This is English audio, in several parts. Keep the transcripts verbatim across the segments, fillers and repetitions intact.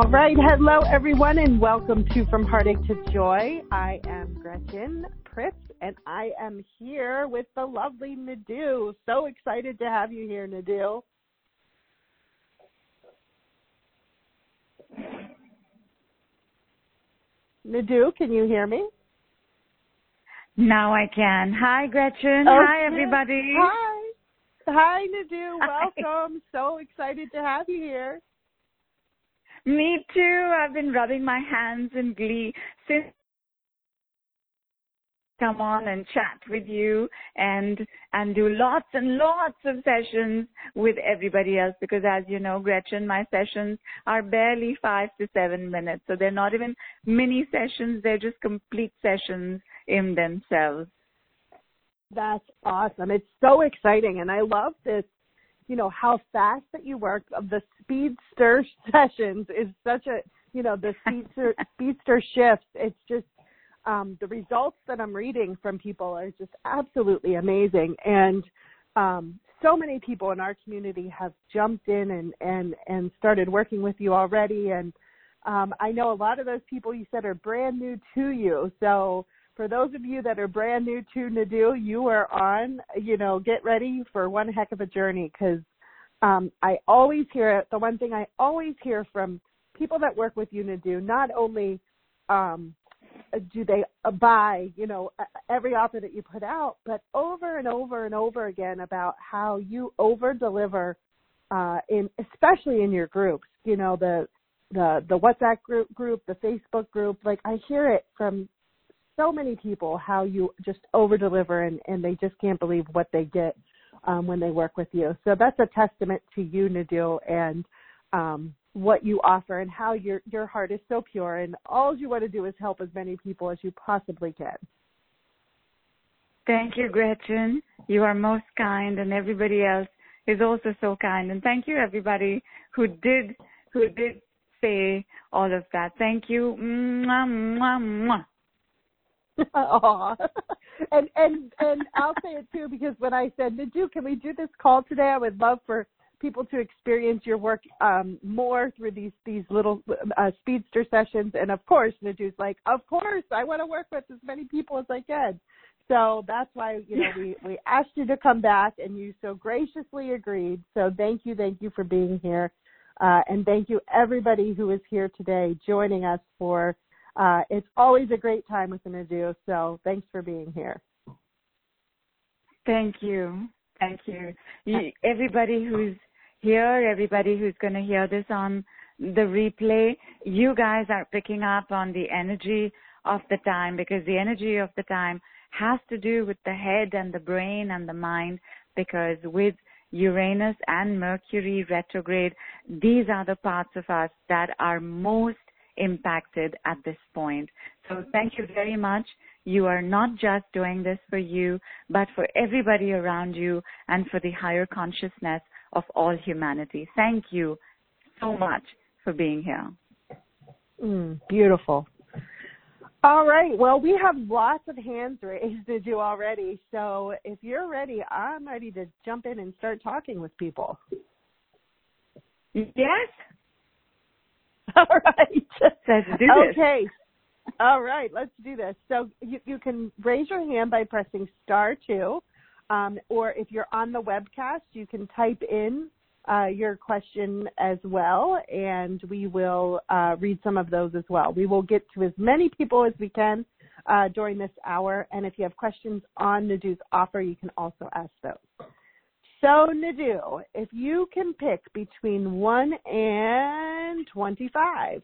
All right. Hello, everyone, and welcome to From Heartache to Joy. I am Gretchen Pritz, and I am here with the lovely Nadu. So excited to have you here, Nadu. Nadu, can you hear me? Now I can. Hi, Gretchen. Okay. Hi, everybody. Hi. Hi, Nadu. Hi. Welcome. So excited to have you here. Me too. I've been rubbing my hands in glee since come on and chat with you and and do lots and lots of sessions with everybody else because, as you know, Gretchen, my sessions are barely five to seven minutes. So they're not even mini sessions. They're just complete sessions in themselves. That's awesome. It's so exciting. And I love this, you know, how fast that you work. The speedster sessions is such a, you know, the speedster, speedster shifts. It's just um, the results that I'm reading from people are just absolutely amazing. And um, so many people in our community have jumped in and, and, and started working with you already. And um, I know a lot of those people you said are brand new to you. So for those of you that are brand new to Nadu, you are on, you know, get ready for one heck of a journey because um, I always hear, the one thing I always hear from people that work with you, Nadu, not only um, do they buy, you know, every offer that you put out, but over and over and over again about how you over-deliver uh, in, especially in your groups, you know, the, the, the WhatsApp group, group, the Facebook group, like I hear it from so many people how you just over deliver and, and they just can't believe what they get um, when they work with you. So that's a testament to you, Nadu, and um, what you offer and how your your heart is so pure and all you want to do is help as many people as you possibly can. Thank you, Gretchen. You are most kind, and everybody else is also so kind. And thank you, everybody who did who did say all of that. Thank you. Mwah, mwah, mwah. Aw. and and and I'll say it too because when I said, Nadu, can we do this call today? I would love for people to experience your work um, more through these these little uh, speedster sessions. And of course, Nadu's like, of course, I want to work with as many people as I can. So that's why you know we we asked you to come back, and you so graciously agreed. So thank you, thank you for being here, uh, and thank you everybody who is here today joining us for. Uh, it's always a great time with Nadu, so thanks for being here. Thank you. Thank you. you. Everybody who's here, everybody who's going to hear this on the replay, you guys are picking up on the energy of the time because the energy of the time has to do with the head and the brain and the mind because with Uranus and Mercury retrograde, these are the parts of us that are most impacted at this point. So thank you very much. You are not just doing this for you, but for everybody around you and for the higher consciousness of all humanity. Thank you so much for being here. Mm, beautiful. All right. Well, we have lots of hands raised to do already. So if you're ready, I'm ready to jump in and start talking with people. Yes. All right. Let's do this. Okay. All right. Let's do this. So you, you can raise your hand by pressing star two, um, or if you're on the webcast, you can type in uh, your question as well, and we will uh, read some of those as well. We will get to as many people as we can uh, during this hour, and if you have questions on Nadu's offer, you can also ask those. So, Nadu, if you can pick between one and twenty-five.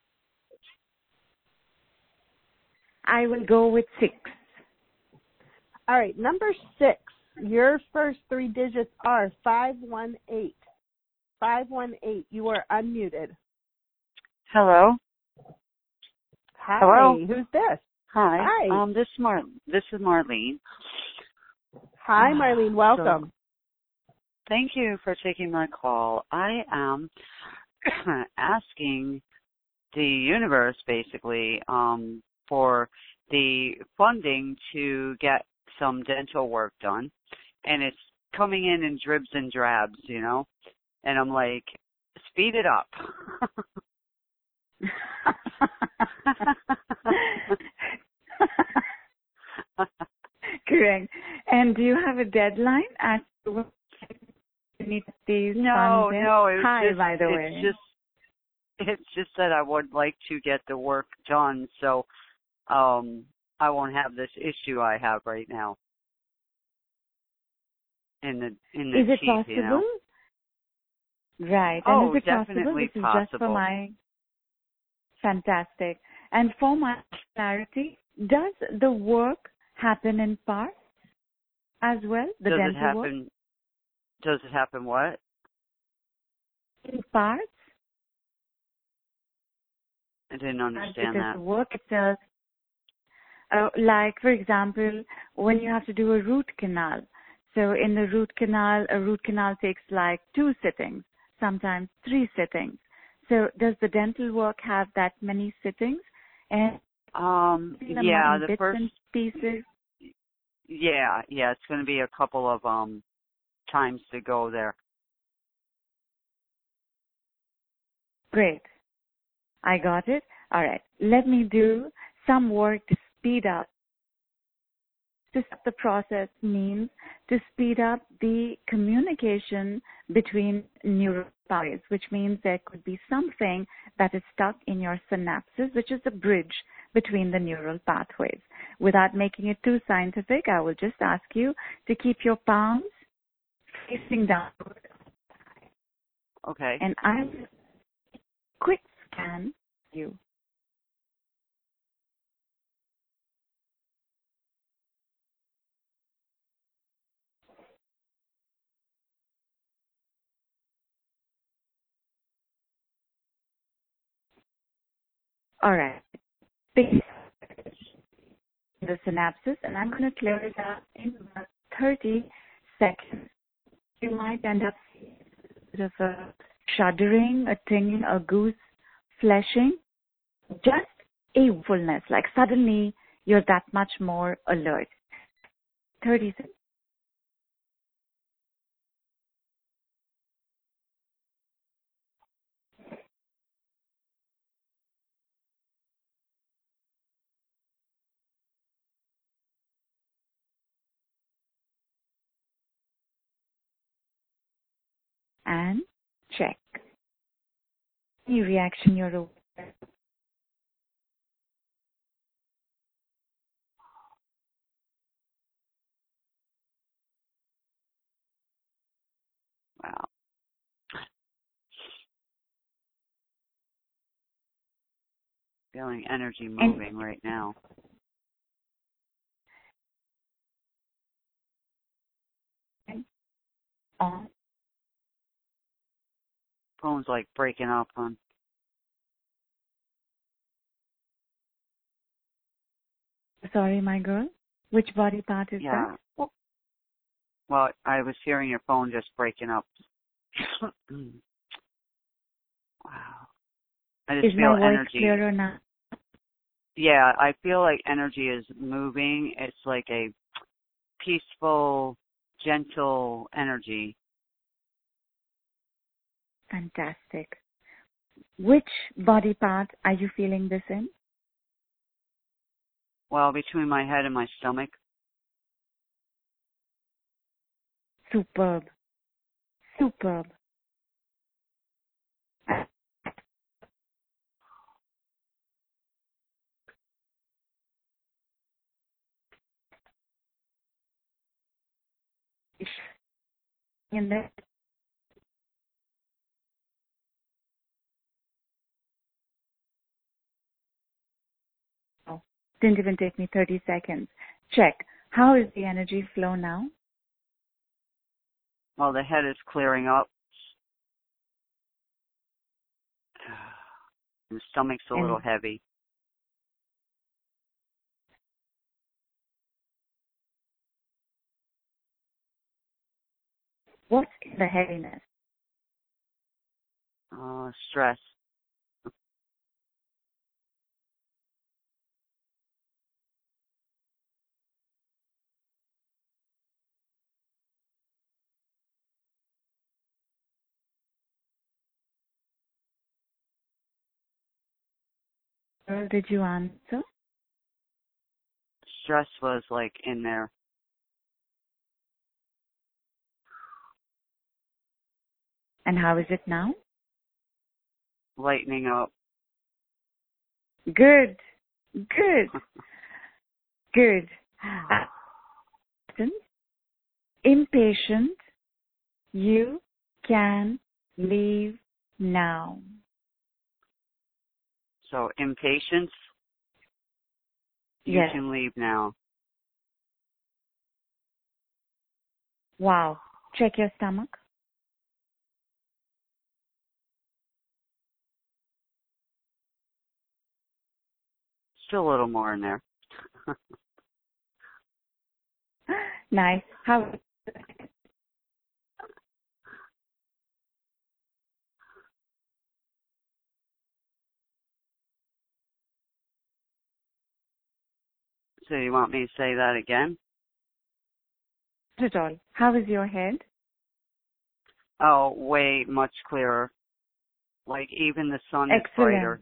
I will go with six. All right, number six, your first three digits are five one eight. five one eight, you are unmuted. Hello. Hi, Hello. Who's this? Hi. Hi. Um, this Mar this is Marlene. Hi, Marlene. Welcome. So, thank you for taking my call. I am asking the universe, basically, um, for the funding to get some dental work done, and it's coming in in dribs and drabs, you know, and I'm like, speed it up. And do you have a deadline as to when you need these No, funds in? no. It was Hi, just, by the it's way. just, it's just that I would like to get the work done, so um, I won't have this issue I have right now in the in the Is it teeth, possible? you know. Right. Oh, And is it definitely possible? This is possible. just for my fantastic. And for my clarity, does the work happen in parts as well? The Does dental it happen? work? Does it happen? What? In parts? I didn't understand Because that. the work itself, uh, like for example, when you have to do a root canal. So in the root canal, a root canal takes like two sittings, sometimes three sittings. So does the dental work have that many sittings? And Um, them yeah, in the bits first, and pieces. yeah, yeah, it's going to be a couple of um times to go there. Great. I got it. All right. Let me do some work to speed up. To stop the process means to speed up the communication between neural pathways, which means there could be something that is stuck in your synapses, which is the bridge between the neural pathways. Without making it too scientific, I will just ask you to keep your palms facing downward. Okay. And I will quick scan you. All right. Big the synapses, and I'm going to clear it out in about thirty seconds. You might end up seeing a bit of a shuddering, a tingling, a goose fleshing, just a fullness, like suddenly you're that much more alert. thirty seconds. And check. Any reaction you're aware. Wow. Feeling energy moving right now. And on. Phone's like breaking up on. Sorry, my girl. Which body part is Yeah. that? Well, I was hearing your phone just breaking up. Wow. I just Is feel my voice energy. clearer now? Yeah, I feel like energy is moving. It's like a peaceful, gentle energy. Fantastic. Which body part are you feeling this in? Well, between my head and my stomach. Superb. Superb. In there. Oh, didn't even take me thirty seconds. Check. How is the energy flow now? Well, the head is clearing up. The stomach's a And little heavy. what's in the heaviness? Uh, stress. Girl, did you answer? Stress was like in there. And how is it now? Lightening up. Good. Good. Good. Uh, impatient. You can leave now. So impatience. You Yes. can leave now. Wow. Check your stomach. Still a little more in there. Nice. How? So you want me to say that again? Not at all. How is your head? Oh, way much clearer. Like even the sun is Excellent. brighter.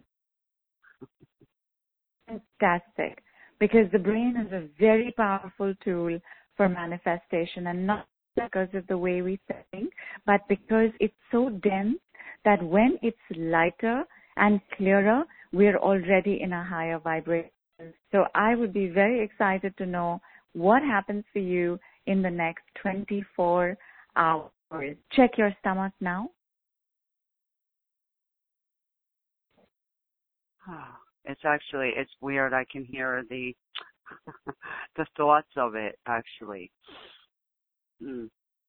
Fantastic. Because the brain is a very powerful tool for manifestation, and not because of the way we think, but because it's so dense that when it's lighter and clearer, we're already in a higher vibration. So I would be very excited to know what happens for you in the next twenty-four hours. Check your stomach now. It's actually, it's weird. I can hear the the thoughts of it, actually. Mm.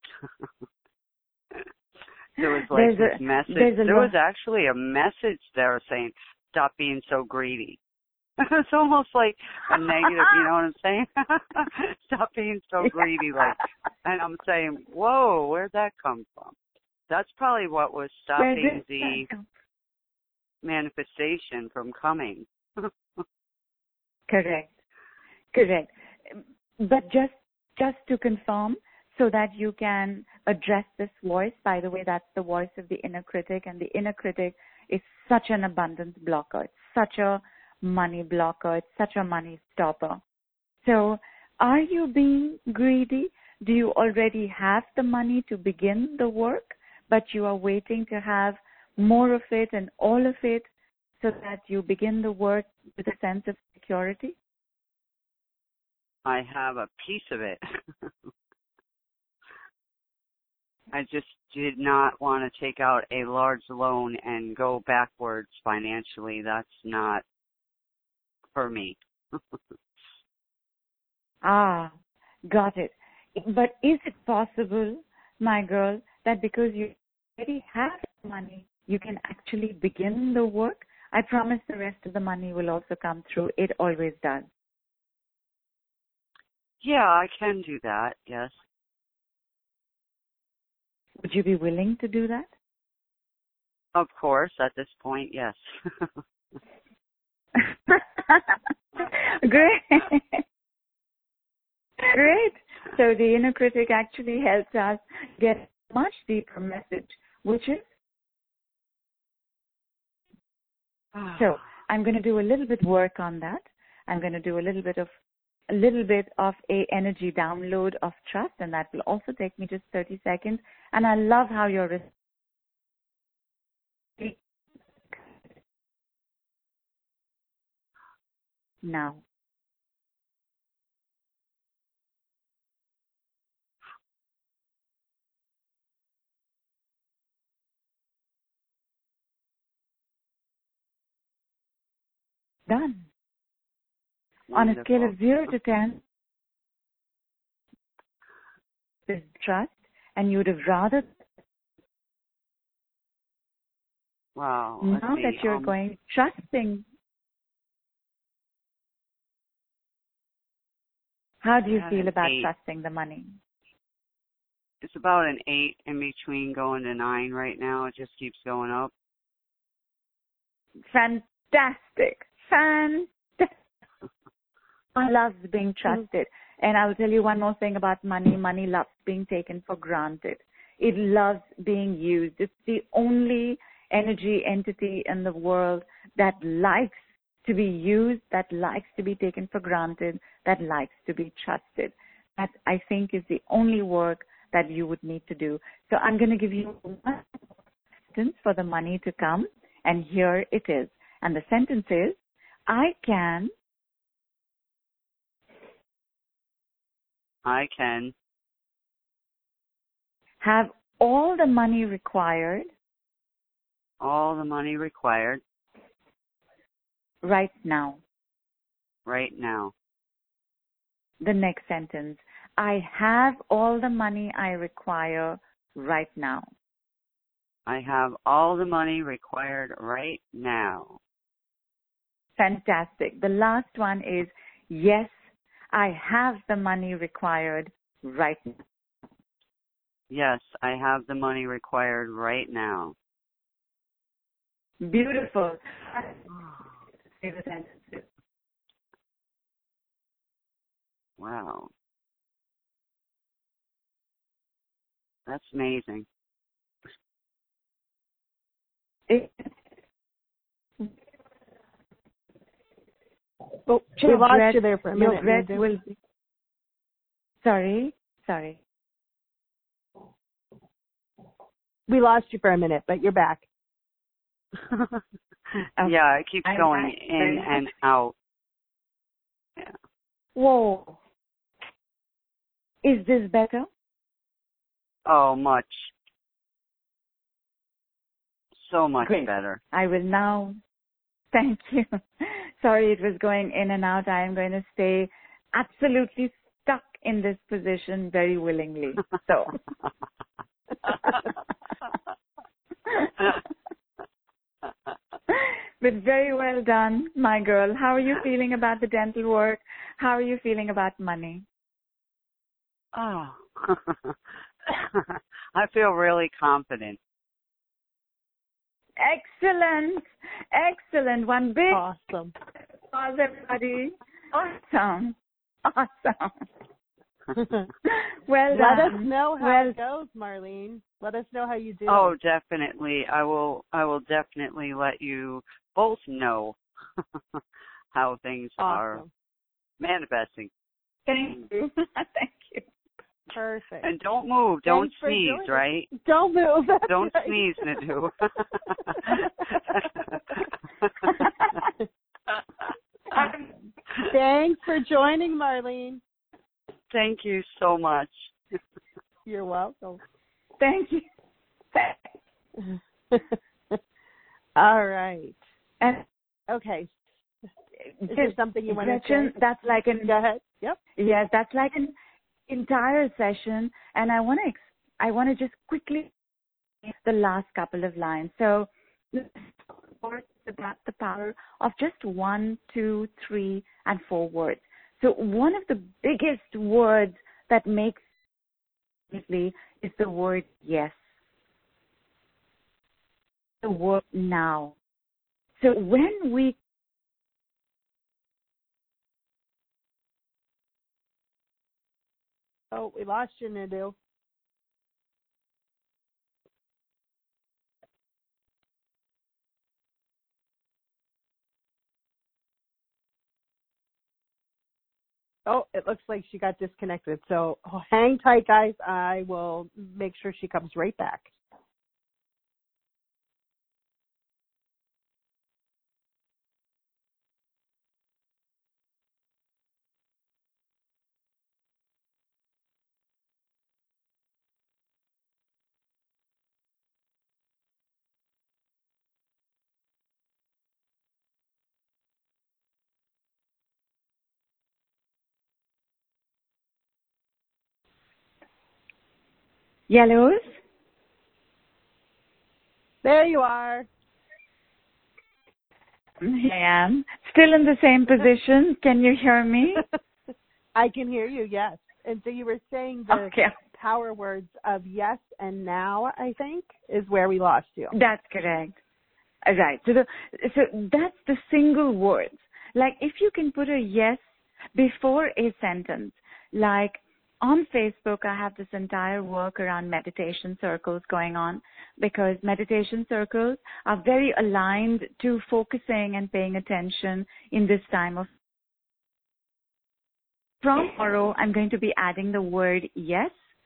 There was like There's this a, message. there's a There lo- was actually a message there saying, stop being so greedy. It's almost like a negative, you know what I'm saying? Stop being so greedy. Like, and I'm saying, whoa, where'd that come from? That's probably what was stopping the manifestation from coming. Correct. Correct. But just just to confirm, so that you can address this voice, by the way, that's the voice of the inner critic, and the inner critic is such an abundance blocker. It's such a money blocker. It's such a money stopper. So are you being greedy? Do you already have the money to begin the work, but you are waiting to have more of it and all of it so that you begin the work with a sense of security? I have a piece of it. I just did not want to take out a large loan and go backwards financially. That's not for me. Ah, got it. But is it possible, my girl, that because you already have money, you can actually begin the work? I promise the rest of the money will also come through. It always does. Yeah, I can do that, yes. Would you be willing to do that? Of course, at this point, yes. Great. Great. So the inner critic actually helps us get a much deeper message, which is, so I'm going to do a little bit work on that. I'm going to do a little bit of a little bit of a energy download of trust, and that will also take me just thirty seconds. And I love how you're responding now. Done. On a scale of zero to ten, is trust, and you would have rather. Wow. Now see, that you're um, going trusting, how do you I have feel an about eight. trusting the money? It's about an eight in between going to nine right now. It just keeps going up. Fantastic. Fantastic. I love being trusted. And I'll tell you one more thing about money. Money loves being taken for granted. It loves being used. It's the only energy entity in the world that likes to be used, that likes to be taken for granted, that likes to be trusted. That, I think, is the only work that you would need to do. So I'm going to give you one sentence for the money to come, and here it is. And the sentence is, I can I can have all the money required all the money required right now. right now. The next sentence, I have all the money I require right now. I have all the money required right now. Fantastic. The last one is, yes, I have the money required right now. Yes, I have the money required right now. Beautiful. Say the sentences. Wow. That's amazing. It, Oh, we your lost breath, you there for a your minute. breath Madhu. will be, sorry, sorry. We lost you for a minute, but you're back. Yeah, it keeps I'm going back. in and out. Yeah. Whoa. Is this better? Oh, much. So much Great. better. I will now, thank you. Sorry, it was going in and out. I am going to stay absolutely stuck in this position very willingly. So. But very well done, my girl. How are you feeling about the dental work? How are you feeling about money? Oh. I feel really confident. Excellent. Excellent. One big Awesome. applause, everybody. Awesome. Awesome. Well Let done. us know how well, it goes, Marlene. Let us know how you do. Oh, definitely. I will I will definitely let you both know how things are Awesome. manifesting. Thank you. Thank you. Perfect. And don't move. Don't Thanks for sneeze, joining. right? Don't move. That's Don't right. sneeze, Nadu. Thanks for joining, Marlene. Thank you so much. You're welcome. Thank you. All right. And Okay. Is just, there something you want to Gretchen, say? that's like an Go ahead. Yep. yes, that's like an entire session, and I want to ex- I want to just quickly the last couple of lines. So, words about the power of just one, two, three, and four words. So, one of the biggest words that makes it is the word yes. The word now. So, when we Oh, we lost you, Nadu. Oh, it looks like she got disconnected. So oh, hang tight, guys. I will make sure she comes right back. yellows. There you are. I am still in the same position. Can you hear me? I can hear you, yes. And so you were saying the Okay. power words of yes and now, I think, is where we lost you. That's correct. Uh, Right. So the so that's the single words. Like if you can put a yes before a sentence, like on Facebook, I have this entire work around meditation circles going on because meditation circles are very aligned to focusing and paying attention in this time of. From tomorrow, I'm going to be adding the word yes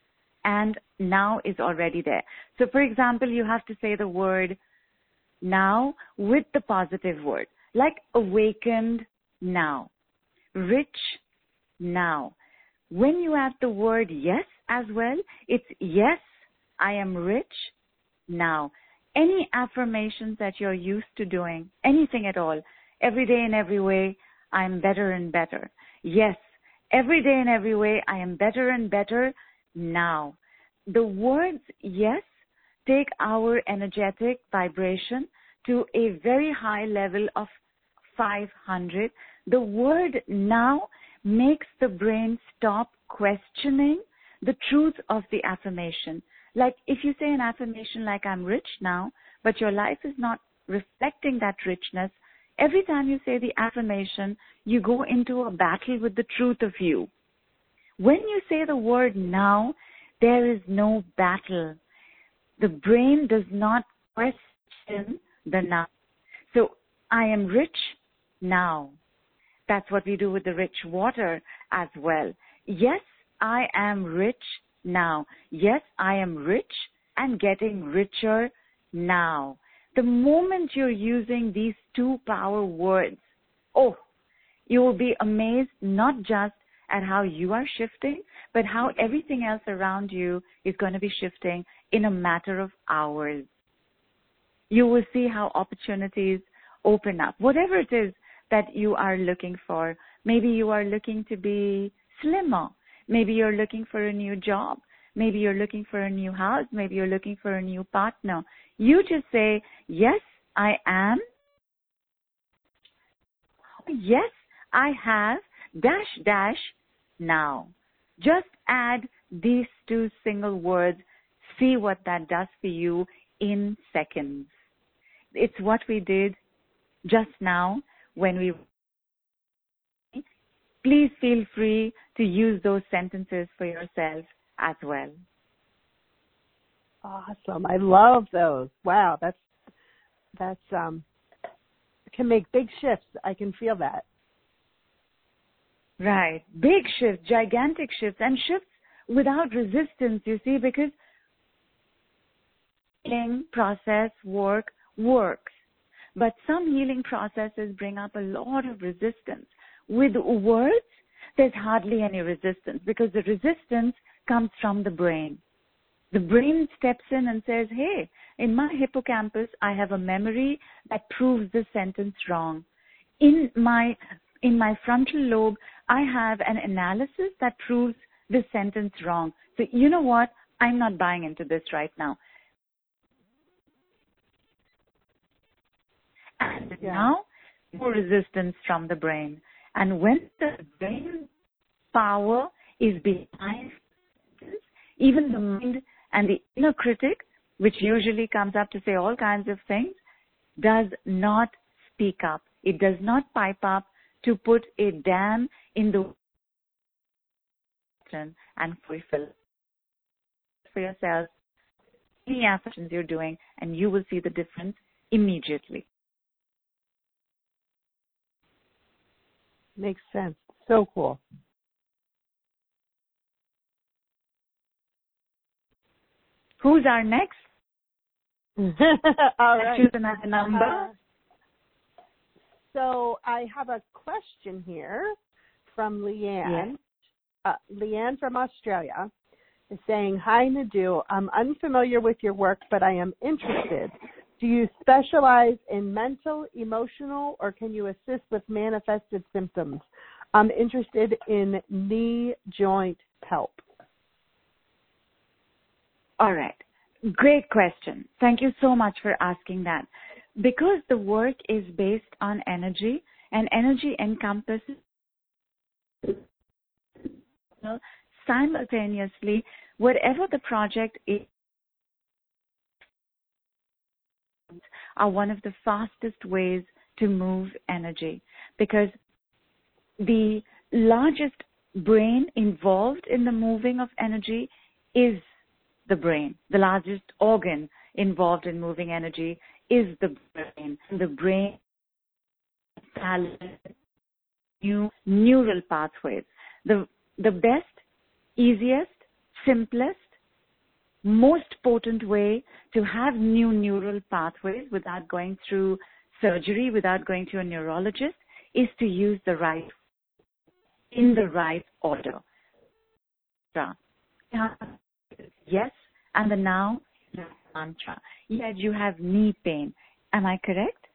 and now is already there. So, for example, you have to say the word now with the positive word, like awakened now, rich now. When you add the word yes as well, it's yes, I am rich now. Any affirmations that you're used to doing, anything at all, every day in every way, I'm better and better. Yes, every day in every way, I am better and better now. The words yes take our energetic vibration to a very high level of five hundred. The word now makes the brain stop questioning the truth of the affirmation. Like if you say an affirmation like I'm rich now, but your life is not reflecting that richness, every time you say the affirmation, you go into a battle with the truth of you. When you say the word now, there is no battle. The brain does not question the now. So I am rich now. That's what we do with the rich water as well. Yes, I am rich now. Yes, I am rich and getting richer now. The moment you're using these two power words, oh, you will be amazed not just at how you are shifting, but how everything else around you is going to be shifting in a matter of hours. You will see how opportunities open up. Whatever it is that you are looking for, maybe you are looking to be slimmer. Maybe you're looking for a new job. Maybe you're looking for a new house. Maybe you're looking for a new partner. You just say, yes, I am. Yes, I have dash dash now. Just add these two single words. See what that does for you in seconds. It's what we did just now when we... Please feel free to use those sentences for yourself as well. Awesome. I love those. Wow, that's that's um can make big shifts. I can feel that. Right. Big shifts, gigantic shifts, and shifts without resistance, you see, because healing process work works. But some healing processes bring up a lot of resistance. With words, there's hardly any resistance because the resistance comes from the brain. The brain steps in and says, hey, in my hippocampus, I have a memory that proves this sentence wrong. In my in my frontal lobe, I have an analysis that proves this sentence wrong. So you know what? I'm not buying into this right now. And yeah. Now, more resistance from the brain. And when the brain power is behind this, even the mind and the inner critic, which usually comes up to say all kinds of things, does not speak up. It does not pipe up to put a dam in the and fulfill for yourself any actions you're doing, and you will see the difference immediately. Makes sense. So cool. Who's our next? All right. Choose another number. Uh, so I have a question here from Leanne. Yes. Uh, Leanne from Australia is saying, hi, Nidhu. I'm unfamiliar with your work, but I am interested. Do you specialize in mental, emotional, or can you assist with manifested symptoms? I'm interested in knee joint help. All right. Great question. Thank you so much for asking that. Because the work is based on energy, and energy encompasses simultaneously whatever the project is, are one of the fastest ways to move energy, because the largest brain involved in the moving of energy is the brain. The largest organ involved in moving energy is the brain. The brain has new neural pathways. The, the best, easiest, simplest, most potent way to have new neural pathways without going through surgery, without going to a neurologist, is to use the right, in the right order. Yes, and the now mantra. Yet you have knee pain. Am I correct?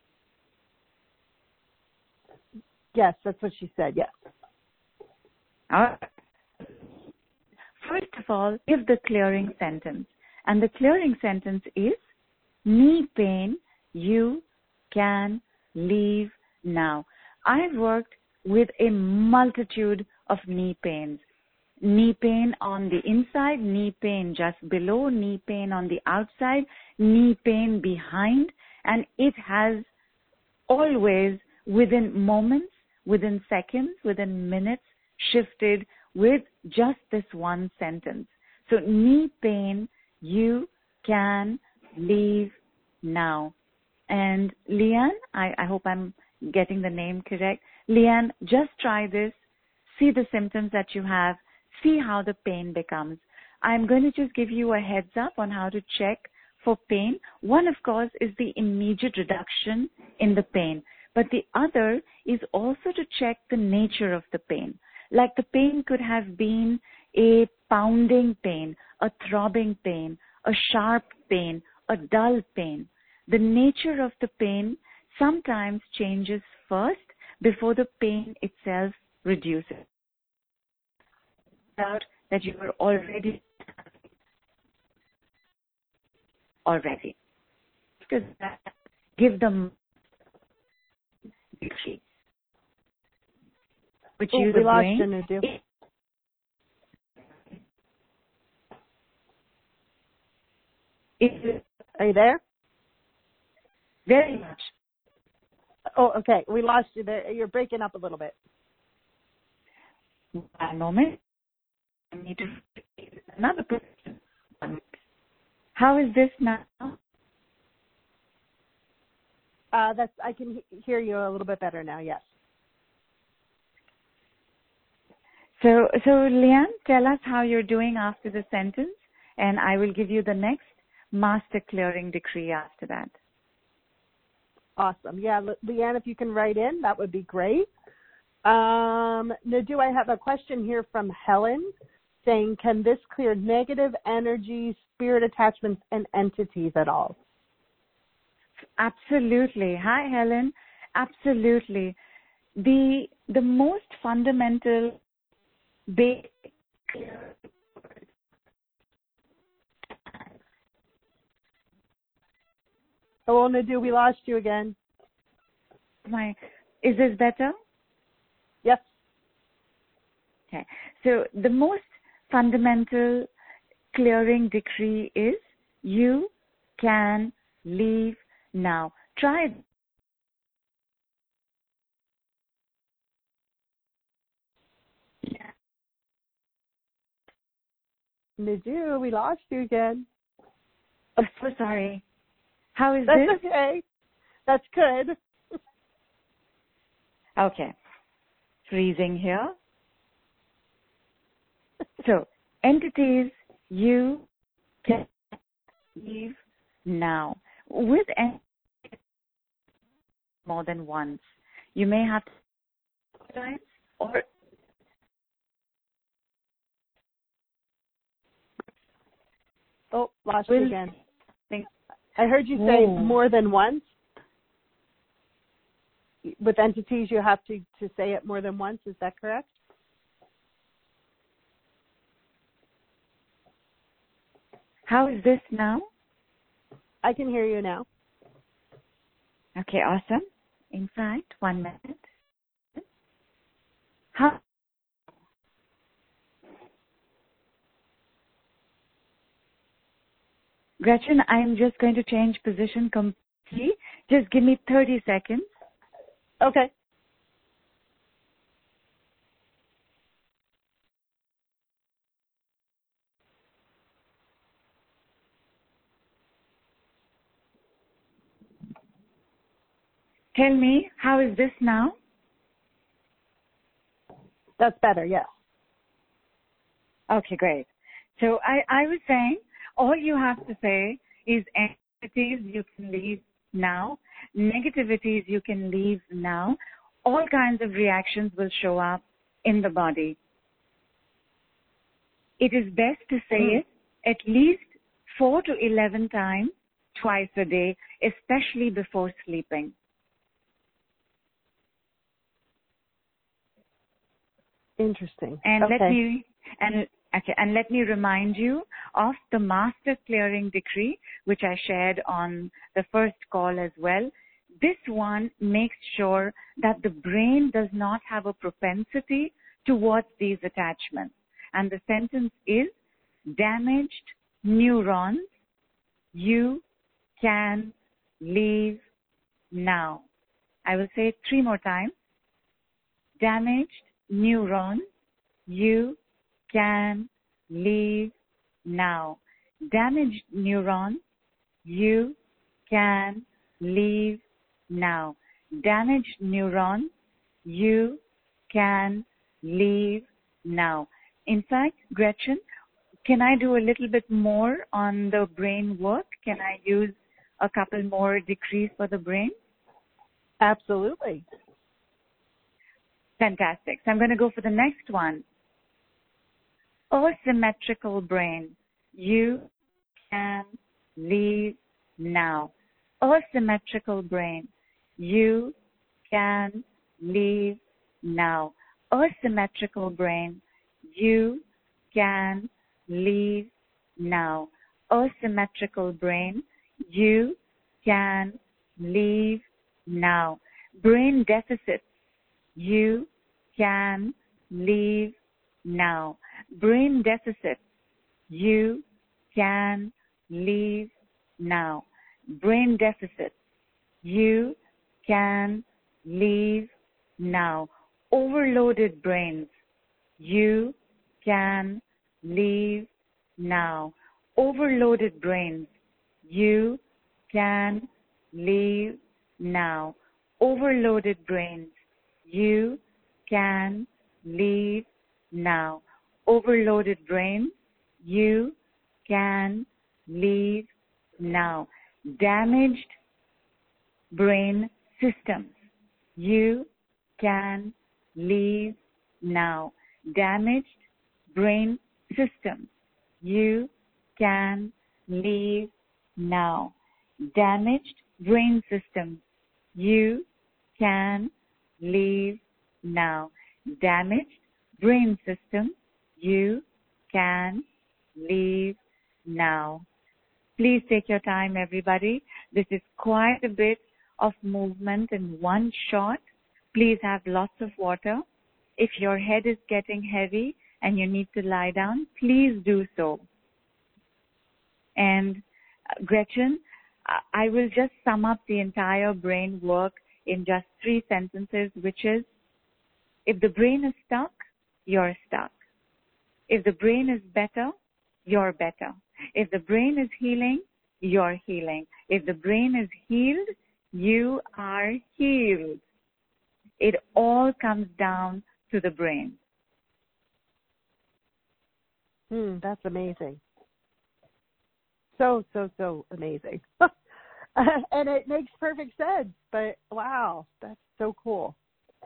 Yes, that's what she said, yes. All right. First of all, give the clearing sentence. And the clearing sentence is, knee pain, you can leave now. I've worked with a multitude of knee pains. Knee pain on the inside, knee pain just below, knee pain on the outside, knee pain behind, and it has always, within moments, within seconds, within minutes, shifted with just this one sentence. So knee pain, you can leave now. And Leanne, I, I hope I'm getting the name correct. Leanne, just try this. See the symptoms that you have. See how the pain becomes. I'm going to just give you a heads up on how to check for pain. One, of course, is the immediate reduction in the pain. But the other is also to check the nature of the pain. Like the pain could have been a pounding pain, a throbbing pain, a sharp pain, a dull pain. The nature of the pain sometimes changes first before the pain itself reduces. Out that you were already already. Because that give them which oh, you we the lost brain. you, Nidhu. It, Are you there? very much. Oh, okay. We lost you there. You're breaking up a little bit. One moment. I need to another person. How is this now? Uh, that's. I can he- hear you a little bit better now. Yes. So, so Leanne, tell us how you're doing after the sentence, and I will give you the next master clearing decree after that. Awesome. Yeah, Le- Leanne, if you can write in, that would be great. Um, Nidhu, I have a question here from Helen saying, can this clear negative energies, spirit attachments, and entities at all? Absolutely. Hi, Helen. Absolutely. The the most fundamental basic Oh, Nidhu, we lost you again. my is this better? Yes. Okay. So the most fundamental clearing decree is you can leave now. Try it. Nidhu, we lost you again. Oh, so sorry. How is That's this? okay. That's good. Okay. Freezing here. So, entities, you can leave now. With entities more than once. You may have to times or Oh, lost will you again. I heard you say Whoa. more than once. With entities, you have to, to say it more than once. Is that correct? How is this now? I can hear you now. Okay, awesome. In fact, one minute. How? Gretchen, I'm just going to change position completely. Just give me thirty seconds. Okay. Tell me, how is this now? That's better, yes. Okay, great. So I, I was saying, All you have to say is negativities you can leave now, negativities you can leave now. All kinds of reactions will show up in the body. It is best to say mm. it at least four to eleven times twice a day, especially before sleeping. Interesting. And okay. let me and okay, and let me remind you of the master clearing decree, which I shared on the first call as well. This one makes sure that the brain does not have a propensity towards these attachments. And the sentence is, damaged neurons, you can leave now. I will say it three more times. Damaged neurons, you can leave now. Damaged neurons, you can leave now. Damaged neurons, you can leave now. In fact, Gretchen, can I do a little bit more on the brain work? Can I use a couple more decrees for the brain? Absolutely. Fantastic. So I'm going to go for the next one. Asymmetrical brain, you can leave now. Asymmetrical brain, you can leave now. Asymmetrical brain, you can leave now. Asymmetrical brain, you can leave now. Brain deficits, you can leave now. Brain deficits, you can leave now. Brain deficits, you can leave now. Overloaded brains, you can leave now. Overloaded brains, you can leave now. Overloaded brains, you can leave now. Overloaded brains, you can leave now. Damaged brain systems, you can leave now. Damaged brain systems, you can leave now. Damaged brain systems, you can leave now. Damaged brain systems, you can leave now. Please take your time, everybody. This is quite a bit of movement in one shot. Please have lots of water. If your head is getting heavy and you need to lie down, please do so. And uh, Gretchen, I will just sum up the entire brain work in just three sentences, which is, if the brain is stuck, you're stuck. If the brain is better, you're better. If the brain is healing, you're healing. If the brain is healed, you are healed. It all comes down to the brain. Hmm, that's amazing. So, so, so amazing. And it makes perfect sense, but wow, that's so cool.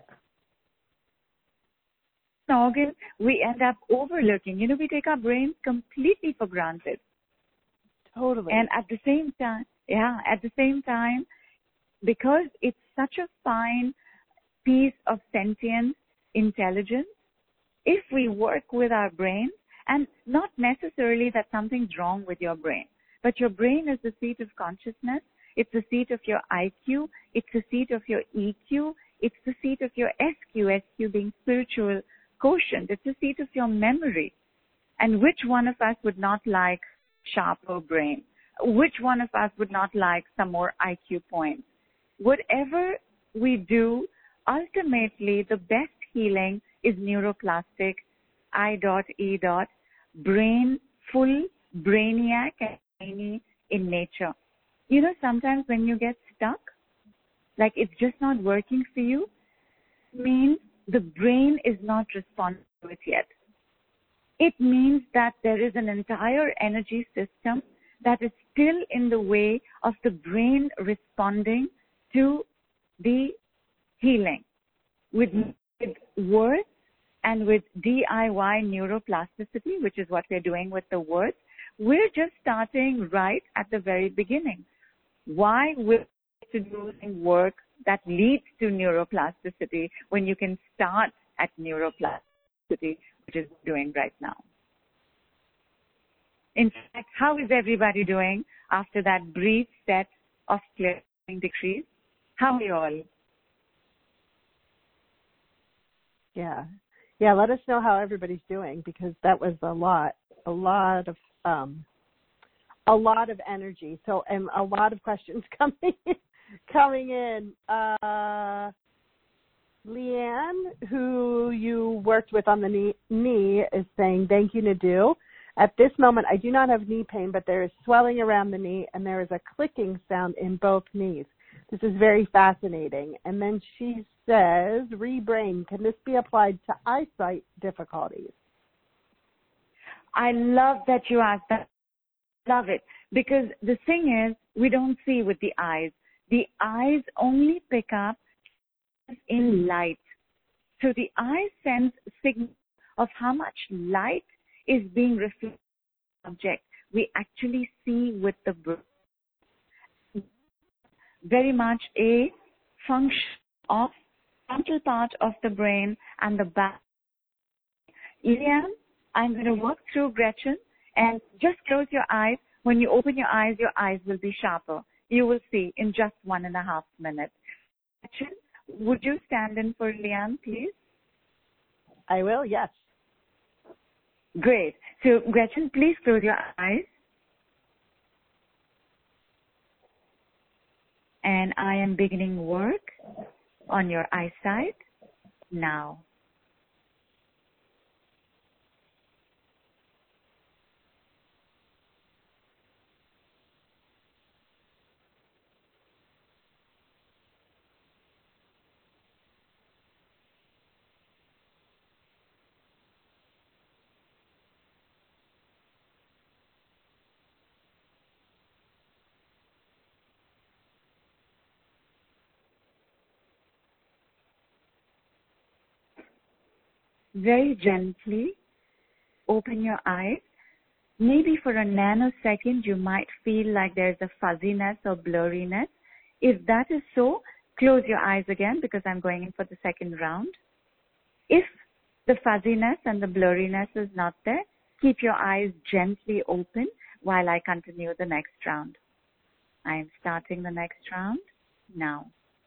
Organ we end up overlooking. You know, we take our brains completely for granted. Totally. And at the same time, yeah, at the same time, because it's such a fine piece of sentient intelligence, if we work with our brain, and not necessarily that something's wrong with your brain, but your brain is the seat of consciousness, it's the seat of your I Q, it's the seat of your E Q, it's the seat of your S Q, S Q being spiritual quotient, it's the seat of your memory. And which one of us would not like sharper brain? Which one of us would not like some more I Q points? Whatever we do, ultimately the best healing is neuroplastic, I dot E dot, brain, full brainiac and brainy in nature. You know, sometimes when you get stuck, like it's just not working for you, means the brain is not responding to it yet. it means that there is an entire energy system that is still in the way of the brain responding to the healing. With, with words and with D I Y neuroplasticity, which is what we're doing with the words, we're just starting right at the very beginning. Why we're doing work that leads to neuroplasticity when you can start at neuroplasticity, which is doing right now. In fact, how is everybody doing after that brief set of clearing decrees? How are you all? Yeah. Yeah, let us know how everybody's doing, because that was a lot, a lot of, um, a lot of energy. So, and a lot of questions coming, coming in. Uh, Leanne, who you worked with on the knee, knee, is saying, thank you, Nadu. At this moment, I do not have knee pain, but there is swelling around the knee, and there is a clicking sound in both knees. This is very fascinating. And then she says, rebrain, can this be applied to eyesight difficulties? I love that you asked that. Love it. Because the thing is, we don't see with the eyes. The eyes only pick up in light. So the eye sends signal of how much light is being reflected on the object. We actually see with the brain. Very much a function of frontal part of the brain and the back. Ilian, I'm going to work through Gretchen, and just close your eyes. When you open your eyes, your eyes will be sharper. You will see in just one and a half minutes. Gretchen, would you stand in for Ilian, please? I will, yes. Great. So, Gretchen, please close your eyes. And I am beginning work on your eyesight now. Very gently open your eyes. Maybe for a nanosecond you might feel like there's a fuzziness or blurriness. If that is so, close your eyes again, because I'm going in for the second round. If the fuzziness and the blurriness is not there, keep your eyes gently open while I continue the next round. I am starting the next round now.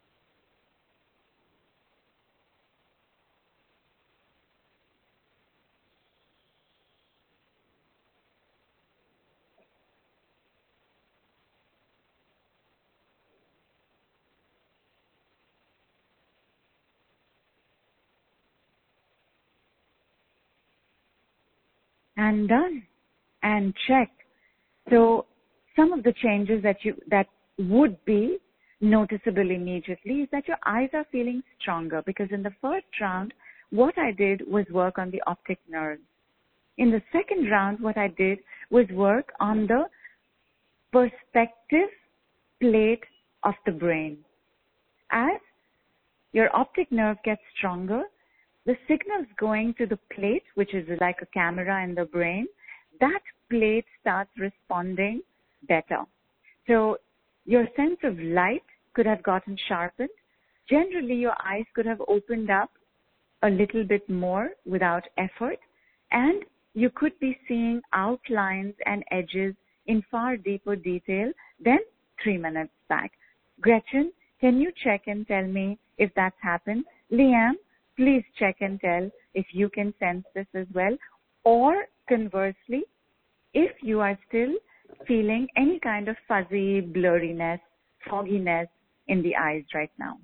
And done. And check. So some of the changes that you that would be noticeable immediately is that your eyes are feeling stronger, because in the first round, what I did was work on the optic nerves. In the second round, what I did was work on the perspective plate of the brain. As your optic nerve gets stronger, the signals going to the plate, which is like a camera in the brain, that plate starts responding better. So your sense of light could have gotten sharpened. Generally, your eyes could have opened up a little bit more without effort, and you could be seeing outlines and edges in far deeper detail than three minutes back. Gretchen, can you check and tell me if that's happened? Liam, please check and tell if you can sense this as well. Or conversely, if you are still feeling any kind of fuzzy blurriness, fogginess in the eyes right now.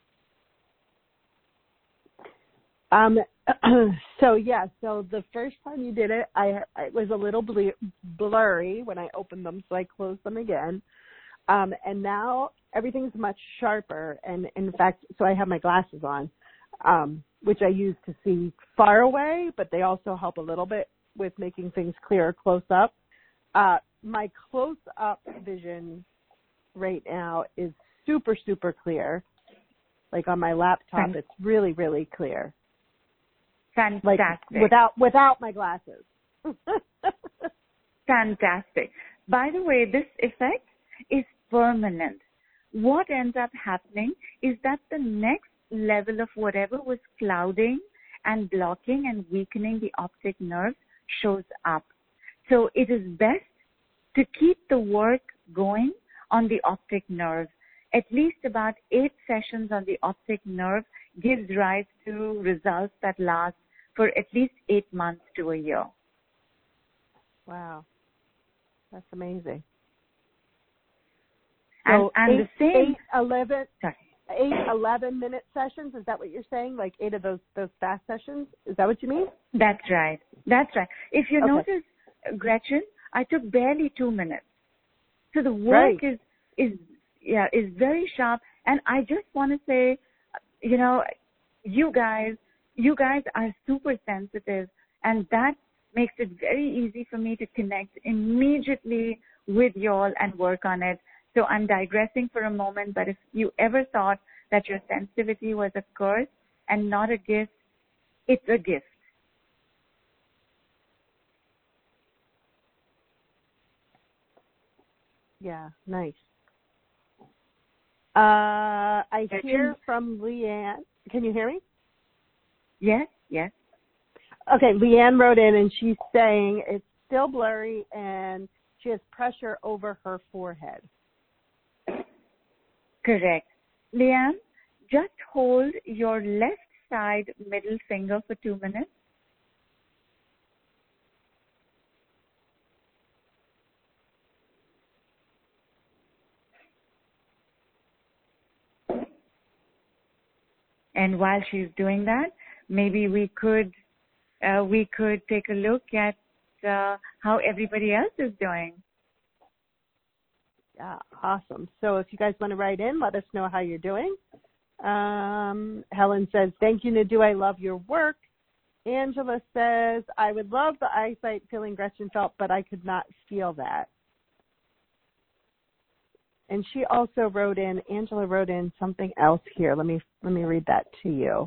Um. So yeah. So the first time you did it, I it was a little ble- blurry when I opened them, so I closed them again. Um. And now everything's much sharper. And in fact, so I have my glasses on, um, which I use to see far away, but they also help a little bit with making things clearer close up. Uh, my close up vision right now is super, super clear. Like on my laptop, Fan- it's really, really clear. Fantastic. Like without without my glasses. Fantastic. By the way, this effect is permanent. What ends up happening is that the next level of whatever was clouding and blocking and weakening the optic nerve shows up. So it is best to keep the work going on the optic nerve. At least about eight sessions on the optic nerve gives rise to results that last for at least eight months to a year. Wow. That's amazing. And, So and eight, the same... eight, eleven, Sorry. eight, eleven minute sessions, is that what you're saying? Like eight of those, those fast sessions? Is that what you mean? That's right. That's right. If you Okay. notice, Gretchen, I took barely two minutes. So the work Right. is, is, yeah, is very sharp. And I just want to say, you know, you guys, you guys are super sensitive, and that makes it very easy for me to connect immediately with y'all and work on it. So I'm digressing for a moment, but if you ever thought that your sensitivity was a curse and not a gift, it's a gift. Yeah, nice. Uh, I Gretchen? hear from Leanne. Can you hear me? Yes, yes. Okay, Leanne wrote in and she's saying it's still blurry and she has pressure over her forehead. Correct. Leanne, just hold your left side middle finger for two minutes. And while she's doing that, maybe we could uh, we could take a look at uh, how everybody else is doing. Yeah, awesome. So if you guys want to write in, let us know how you're doing. Um, Helen says, thank you, Nadu. I love your work. Angela says, I would love the eyesight feeling Gretchen felt, but I could not feel that. And she also wrote in, Angela wrote in something else here. Let me let me read that to you.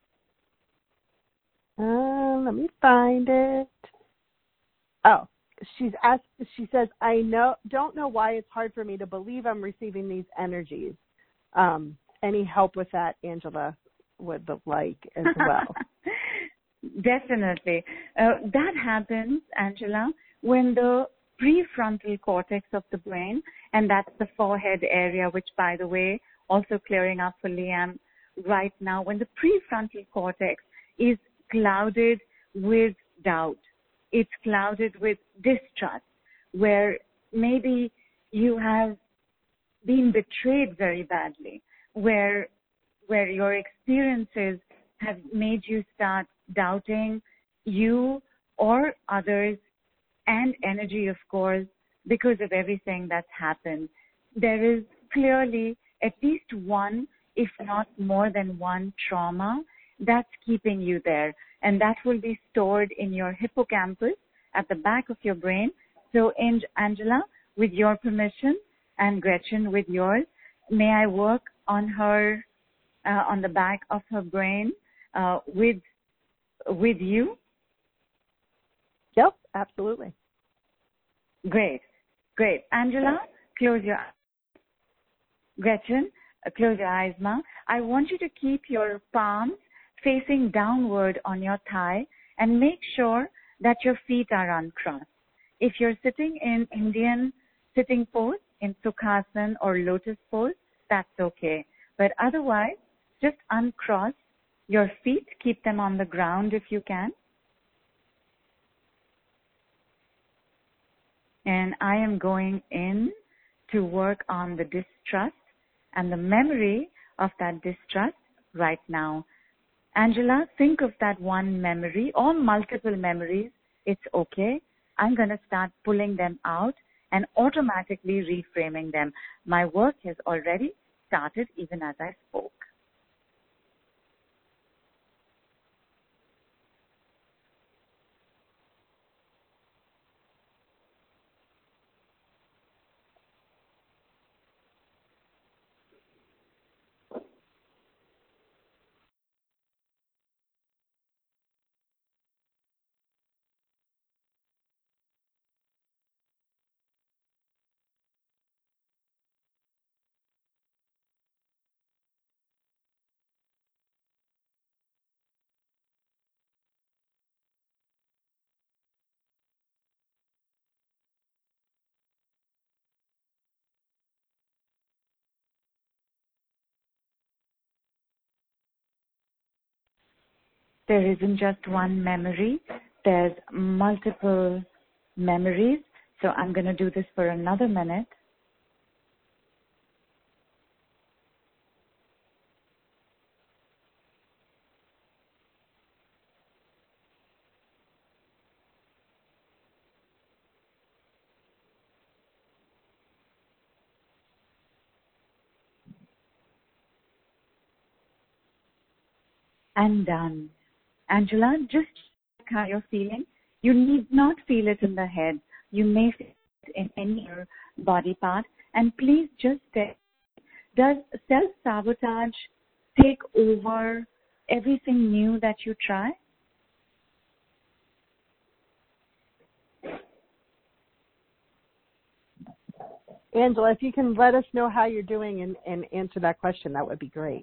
Uh, let me find it. Oh, she's asked. She says, I know don't know why it's hard for me to believe I'm receiving these energies. Um, any help with that, Angela would like as well. Definitely. Uh, that happens, Angela, when the prefrontal cortex of the brain, and that's the forehead area, which, by the way, also clearing up for Leanne right now, when the prefrontal cortex is clouded with doubt, it's clouded with distrust, where maybe you have been betrayed very badly, where where your experiences have made you start doubting you or others and energy, of course, because of everything that's happened. There is clearly at least one, if not more than one, trauma that's keeping you there. And that will be stored in your hippocampus at the back of your brain. So, Angela, with your permission, and Gretchen, with yours, may I work on her, uh, on the back of her brain uh, with with you? Yep, absolutely. Great, great. Angela, close your eyes. Gretchen, uh, close your eyes, ma. I want you to keep your palms facing downward on your thigh and make sure that your feet are uncrossed. If you're sitting in Indian sitting pose, in Sukhasana or lotus pose, that's okay. But otherwise, just uncross your feet, keep them on the ground if you can. And I am going in to work on the distrust and the memory of that distrust right now. Angela, think of that one memory or multiple memories. It's okay. I'm going to start pulling them out and automatically reframing them. My work has already started even as I spoke. there isn't just one memory. There's multiple memories. So I'm going to do this for another minute. And done. Angela, just check how you're feeling. You need not feel it in the head. You may feel it in any other body part. And please just say, does self-sabotage take over everything new that you try? Angela, if you can let us know how you're doing and, and answer that question, that would be great.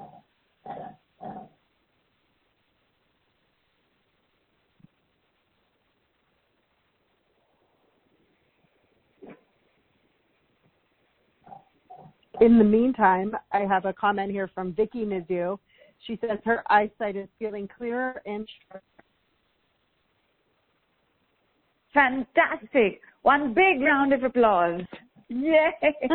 In the meantime, I have a comment here from Vicky Mizzou. She says her eyesight is feeling clearer and sharper. Fantastic. One big round of applause. Yay.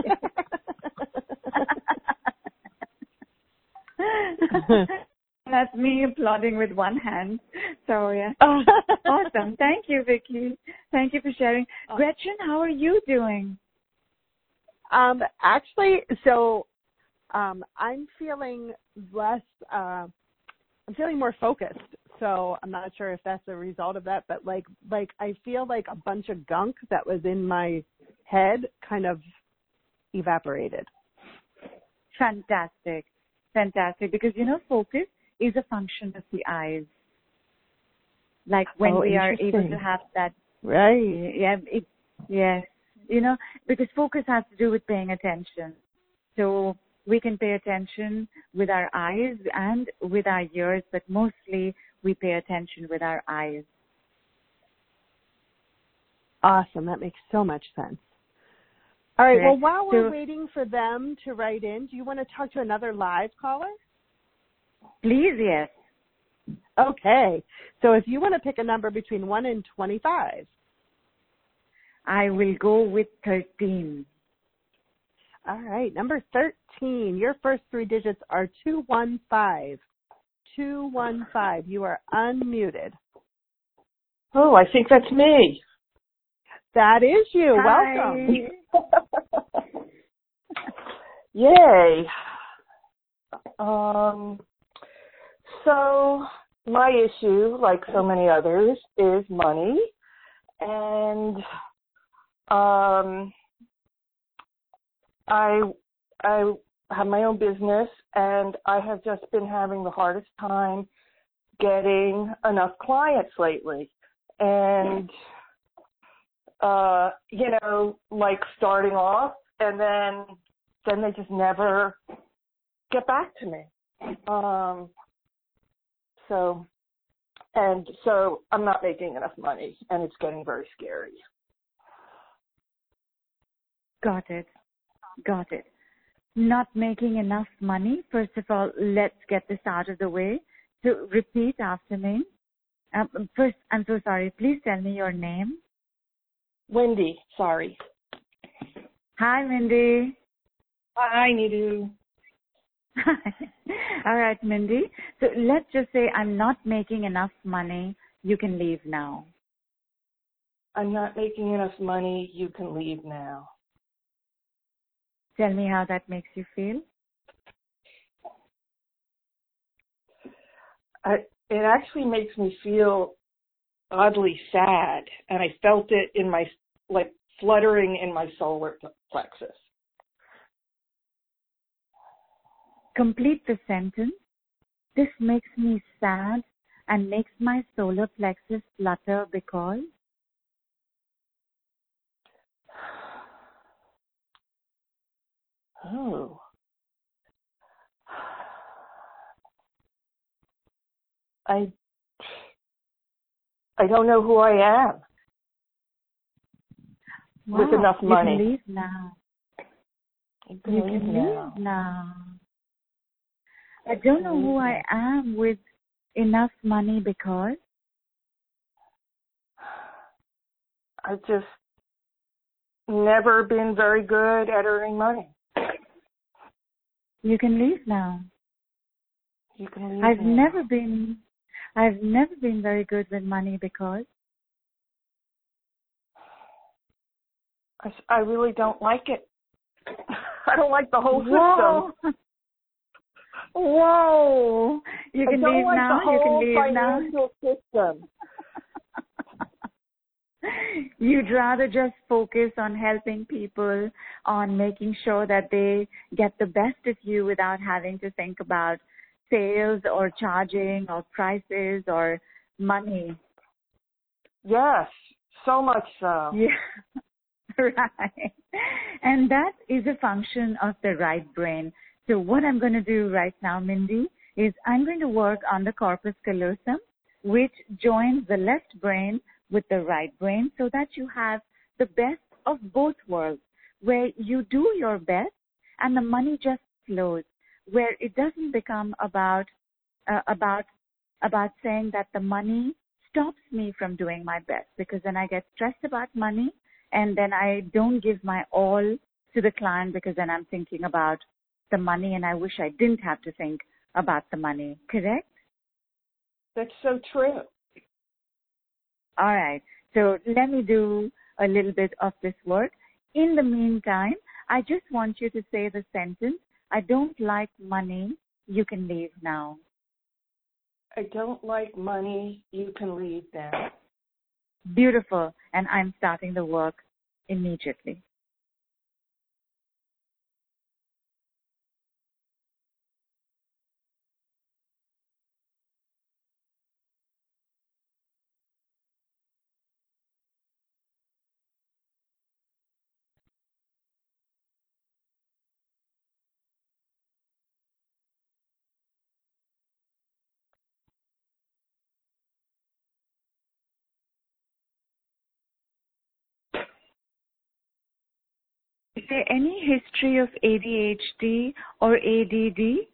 That's me applauding with one hand. So, yeah. Awesome. Thank you, Vicky. Thank you for sharing. Gretchen, how are you doing? Um, actually, so um, I'm feeling less, uh, I'm feeling more focused. So I'm not sure if that's a result of that, but like, like I feel like a bunch of gunk that was in my head kind of evaporated. Fantastic. Fantastic. Because, you know, focus is a function of the eyes. Like when oh, we are able to have that. Right. Yeah. It, yes. You know, because focus has to do with paying attention. So we can pay attention with our eyes and with our ears, but mostly we pay attention with our eyes. Awesome. That makes so much sense. All right. Correct. Well, while we're so, waiting for them to write in, do you want to talk to another live caller? Please, yes. Okay. So if you want to pick a number between one and twenty-five. I will go with thirteen. All right. Number thirteen. Your first three digits are two one five. two one five. You are unmuted. Oh, I think that's me. That is you. Hi. Welcome. Yay. Um, so my issue, like so many others, is money. And um, I I have my own business, and I have just been having the hardest time getting enough clients lately. And uh, you know, like starting off, and then then they just never get back to me. Um, so. And so I'm not making enough money, and it's getting very scary. Got it. Got it. Not making enough money. First of all, let's get this out of the way. So repeat after me. Um, first, I'm so sorry. Please tell me your name. Wendy, sorry. Hi, Mindy. Hi, Nidu. All right, Mindy. So let's just say I'm not making enough money. You can leave now. I'm not making enough money. You can leave now. Tell me how that makes you feel. I, it actually makes me feel oddly sad, and I felt it in my, like, fluttering in my solar plexus. Complete the sentence. This makes me sad and makes my solar plexus flutter because. Oh. I I don't know who I am. Wow, with enough money. You can leave now. You can, you leave, can now. leave now. I don't know who I am with enough money because? I've just never been very good at earning money. You can leave now. You can leave I've now. never been, I've never been very good with money because? I, I really don't like it. I don't like the whole Whoa. system. Whoa! You can I don't leave like now. The you whole can leave now. financial system. You'd rather just focus on helping people, on making sure that they get the best of you without having to think about sales or charging or prices or money. Yes, so much so. Yeah, right. And that is a function of the right brain. So what I'm going to do right now, Mindy, is I'm going to work on the corpus callosum, which joins the left brain with the right brain so that you have the best of both worlds, where you do your best and the money just flows, where it doesn't become about uh, about about saying that the money stops me from doing my best, because then I get stressed about money and then I don't give my all to the client because then I'm thinking about the money and I wish I didn't have to think about the money. Correct? That's so true. All right. So let me do a little bit of this work. In the meantime, I just want you to say the sentence, I don't like money, you can leave now. I don't like money, you can leave now. Beautiful. And I'm starting the work immediately. Is there any history of A D H D or A D D?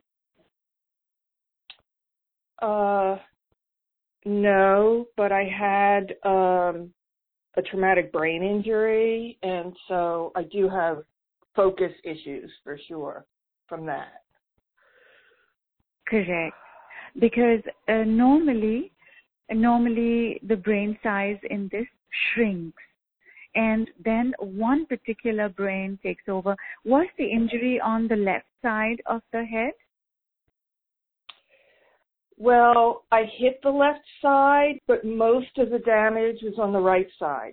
Uh, no, but I had um, a traumatic brain injury, and so I do have focus issues for sure from that. Correct. Because uh, normally, normally the brain size in this shrinks, and then one particular brain takes over. Was the injury on the left side of the head? Well, I hit the left side, but most of the damage was on the right side.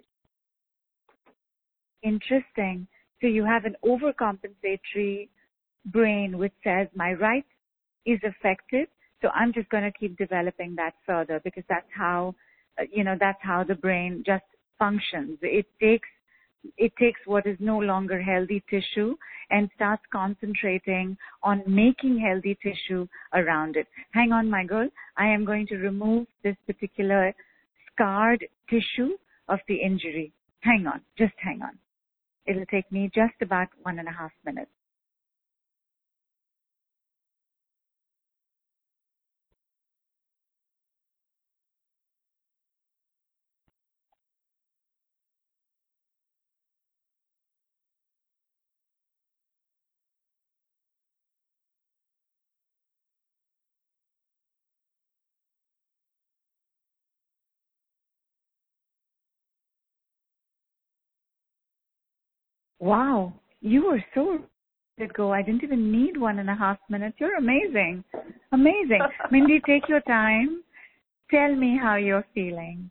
Interesting. So you have an overcompensatory brain which says my right is affected, so I'm just going to keep developing that further, because that's how, uh, you know, that's how the brain just functions. It takes it takes what is no longer healthy tissue and starts concentrating on making healthy tissue around it. Hang on, my girl. I am going to remove this particular scarred tissue of the injury. Hang on. Just hang on. It'll take me just about one and a half minutes. Wow, you were so good go. I didn't even need one and a half minutes. You're amazing. Amazing. Mindy, take your time. Tell me how you're feeling.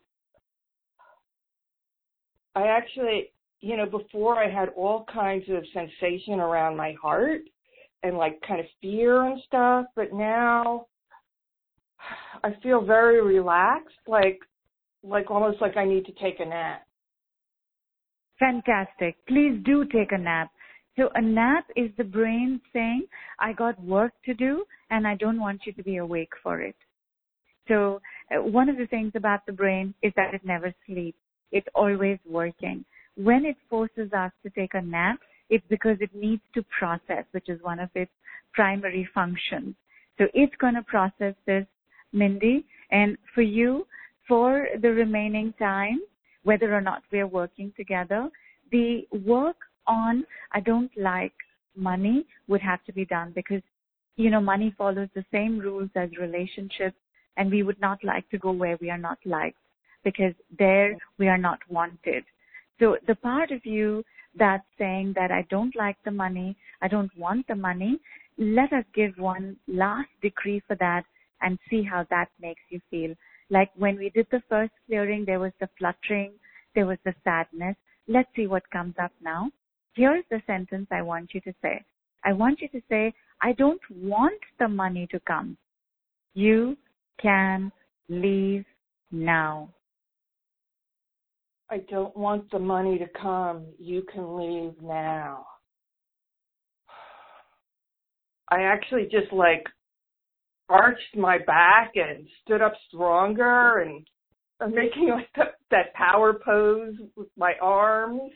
I actually, you know, before I had all kinds of sensation around my heart and like kind of fear and stuff, but now I feel very relaxed, like like almost like I need to take a nap. Fantastic. Please do take a nap. So a nap is the brain saying, I got work to do and I don't want you to be awake for it. So uh, one of the things about the brain is that it never sleeps. It's always working. When it forces us to take a nap, it's because it needs to process, which is one of its primary functions. So it's going to process this Mindy. And for you, for the remaining time, whether or not we're working together, the work on I don't like money would have to be done because, you know, money follows the same rules as relationships, and we would not like to go where we are not liked because there we are not wanted. So the part of you that's saying that I don't like the money, I don't want the money, let us give one last decree for that and see how that makes you feel. Like when we did the first clearing, there was the fluttering, there was the sadness. Let's see what comes up now. Here's the sentence I want you to say. I want you to say, I don't want the money to come. You can leave now. I don't want the money to come. You can leave now. I actually just like arched my back and stood up stronger, and I'm making like that, that power pose with my arms.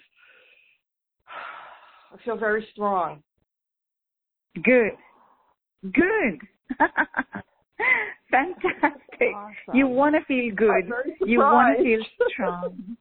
I feel very strong. Good. Good. Fantastic. Awesome. You want to feel good. You want to feel strong.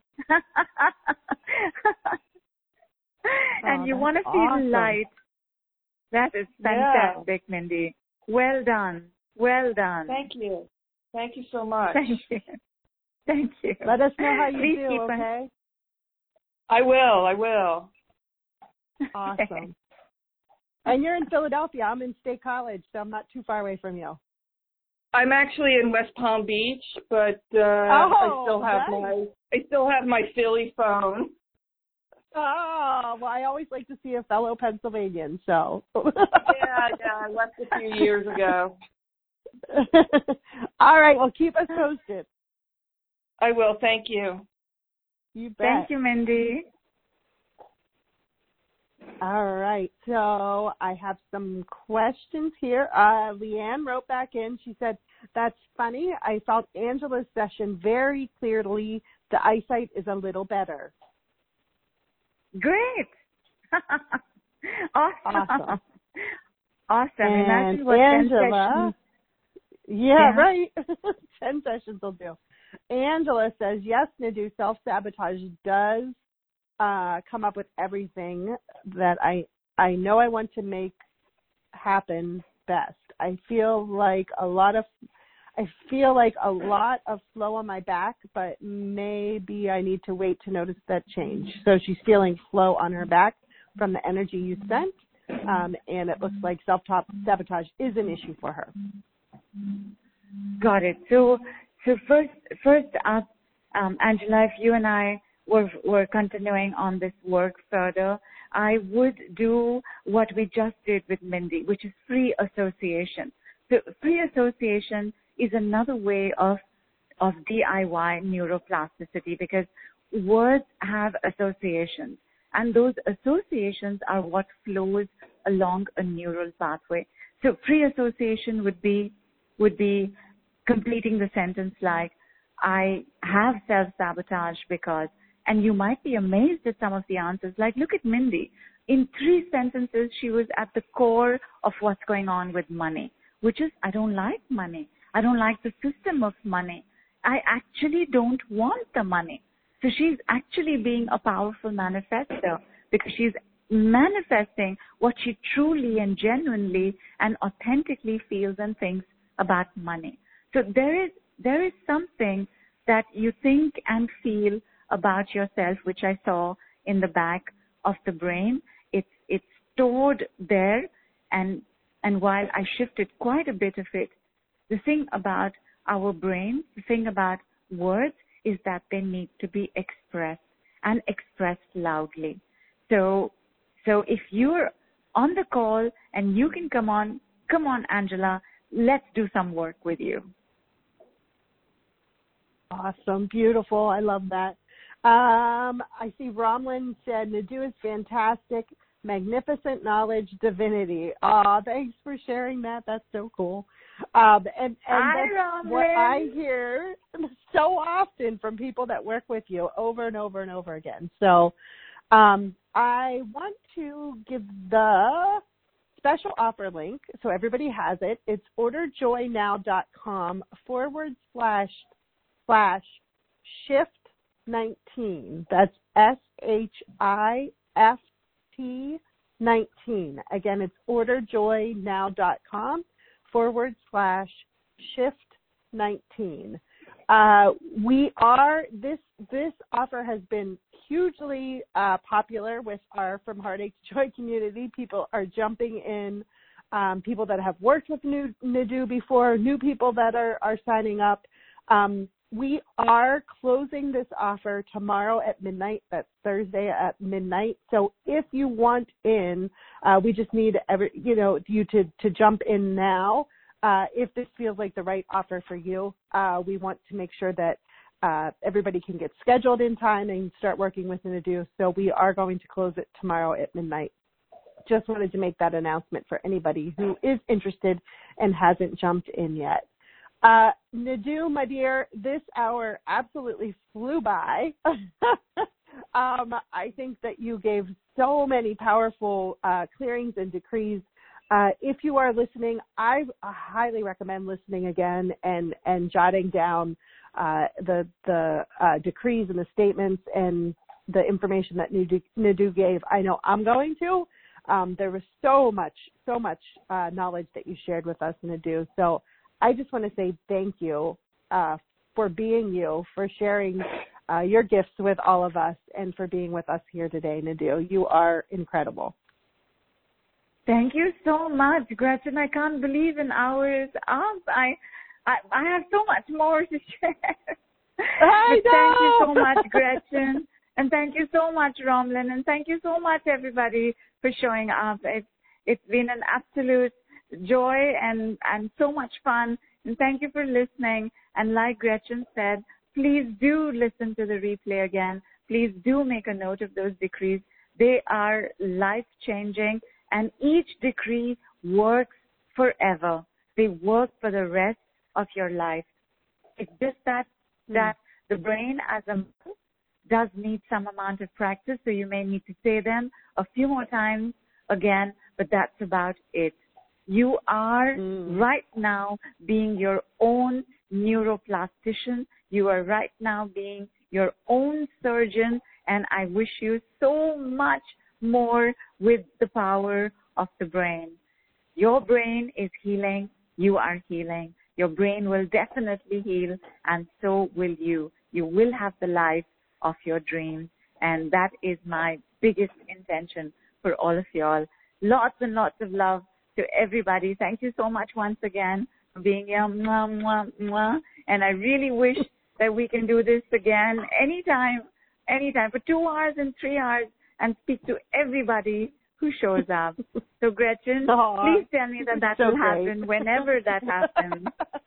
And oh, you want to feel awesome. Light. That is fantastic, yeah. Mindy. Well done. Well done. Thank you. Thank you so much. Thank you. Thank you. Let us know how you Please do, okay? On. I will. I will. Awesome. And you're in Philadelphia. I'm in State College, so I'm not too far away from you. I'm actually in West Palm Beach, but uh, oh, I still have nice. my I still have my Philly phone. Oh, well, I always like to see a fellow Pennsylvanian, so. yeah, yeah, I left a few years ago. All right, well, keep us posted. I will. Thank you. You bet. Thank you, Mindy. All right, so I have some questions here. Uh, Leanne wrote back in. She said, that's funny. I felt Angela's session very clearly. The eyesight is a little better. Great. Awesome. Awesome. Awesome. And imagine what Angela, ten yeah, yeah, right. ten sessions will do. Angela says, yes, Nidhu, self-sabotage does uh, come up with everything that I, I know I want to make happen best. I feel like a lot of I feel like a lot of flow on my back, but maybe I need to wait to notice that change. So she's feeling flow on her back from the energy you sent, um, and it looks like self-sabotage is an issue for her. Got it. So, so first, first up, um, Angela, if you and I were were continuing on this work further, I would do what we just did with Mindy, which is free association. So, free association is another way of of D I Y neuroplasticity because words have associations, and those associations are what flows along a neural pathway. So free association would be would be completing the sentence like, I have self-sabotage because, and you might be amazed at some of the answers. Like, look at Mindy. In three sentences, she was at the core of what's going on with money, which is, I don't like money. I don't like the system of money. I actually don't want the money. So she's actually being a powerful manifestor because she's manifesting what she truly and genuinely and authentically feels and thinks about money. So there is there is something that you think and feel about yourself, which I saw in the back of the brain. It's it's stored there, and and while I shifted quite a bit of it, the thing about our brain, the thing about words is that they need to be expressed and expressed loudly. So, so if you're on the call and you can come on, come on, Angela, let's do some work with you. Awesome. Beautiful. I love that. Um, I see Romlin said, Nidhu is fantastic. Magnificent knowledge, divinity. Aw, thanks for sharing that. That's so cool. Um, and and Hi, that's what I hear so often from people that work with you over and over and over again. So um, I want to give the special offer link, so everybody has it. It's orderjoynow.com forward slash slash shift nineteen. That's S H I F T nineteen. Again, it's orderjoynow.com forward slash shift nineteen. Uh, we are, this, this offer has been hugely uh, popular with our From Heartache to Joy community. People are jumping in, um, people that have worked with new, Nadoo before, new people that are, are signing up. Um, we are closing this offer tomorrow at midnight. That's Thursday at midnight. So if you want in, uh, we just need every, you know, you to, to jump in now. Uh, if this feels like the right offer for you, uh, we want to make sure that uh, everybody can get scheduled in time and start working with Nadoo. So we are going to close it tomorrow at midnight. Just wanted to make that announcement for anybody who is interested and hasn't jumped in yet. Uh, Nadoo, my dear, this hour absolutely flew by. um, I think that you gave so many powerful uh, clearings and decrees. Uh, if you are listening, I highly recommend listening again and, and jotting down uh, the the uh, decrees and the statements and the information that Nadoo gave. I know I'm going to. Um, there was so much, so much uh, knowledge that you shared with us, Nadoo. So I just want to say thank you uh, for being you, for sharing uh, your gifts with all of us, and for being with us here today, Nadoo. You are incredible. Thank you so much, Gretchen. I can't believe an hour is up. I, I, I have so much more to share. I but know. Thank you so much, Gretchen. And thank you so much, Romlin. And thank you so much, everybody, for showing up. It's, it's been an absolute joy and, and so much fun. And thank you for listening. And like Gretchen said, please do listen to the replay again. Please do make a note of those decrees. They are life-changing. And each decree works forever. They work for the rest of your life. It's just that mm. that the brain as a muscle does need some amount of practice, so you may need to say them a few more times again, but that's about it. You are mm. right now being your own neuroplastician. You are right now being your own surgeon, and I wish you so much more with the power of the brain. Your brain is healing. You are healing. Your brain will definitely heal, and so will you. You will have the life of your dreams, and that is my biggest intention for all of y'all. Lots and lots of love to everybody. Thank you so much once again for being here. Mwah, mwah, mwah. And I really wish that we can do this again anytime, anytime, for two hours and three hours, and speak to everybody who shows up. So, Gretchen, Aww. please tell me that that so will great. happen whenever that happens.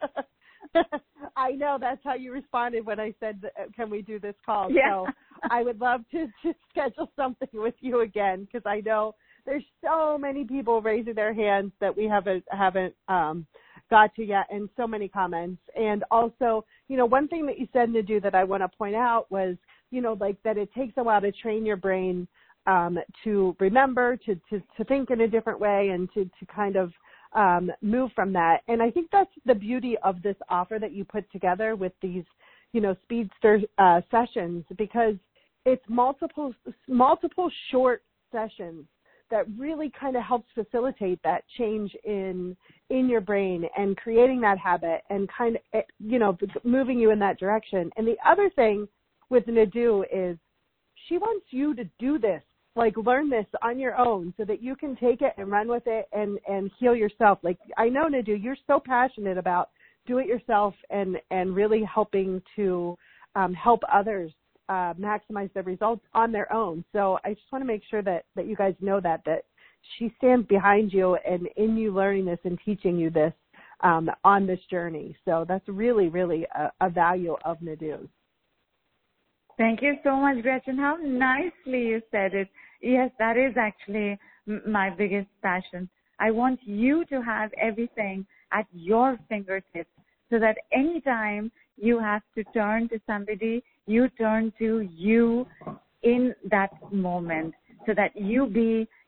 I know that's how you responded when I said, can we do this call? Yeah. So I would love to, to schedule something with you again, because I know there's so many people raising their hands that we haven't haven't um, got to yet, and so many comments. And also, you know, one thing that you said, Nadoo, that I want to point out was, you know, like that it takes a while to train your brain um, to remember, to, to, to think in a different way, and to, to kind of um, move from that. And I think that's the beauty of this offer that you put together with these, you know, Speedster uh, sessions, because it's multiple, multiple short sessions that really kind of helps facilitate that change in in your brain and creating that habit and kind of, you know, moving you in that direction. And the other thing with Nadoo is she wants you to do this, like learn this on your own so that you can take it and run with it and, and heal yourself. Like, I know, Nadoo, you're so passionate about do it yourself and, and really helping to um, help others uh, maximize their results on their own. So I just want to make sure that, that you guys know that, that she stands behind you and in you learning this and teaching you this um, on this journey. So that's really, really a, a value of Nadoo's. Thank you so much, Gretchen. How nicely you said it. Yes, that is actually m- my biggest passion. I want you to have everything at your fingertips so that anytime you have to turn to somebody, you turn to you in that moment so that you be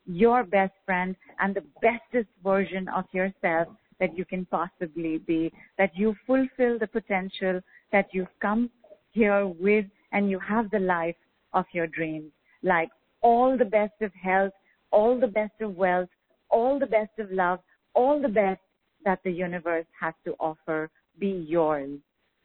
your best friend and the bestest version of yourself that you can possibly be, that you fulfill the potential that you've come here with, and you have the life of your dreams. Like all the best of health, all the best of wealth, all the best of love, all the best that the universe has to offer be yours.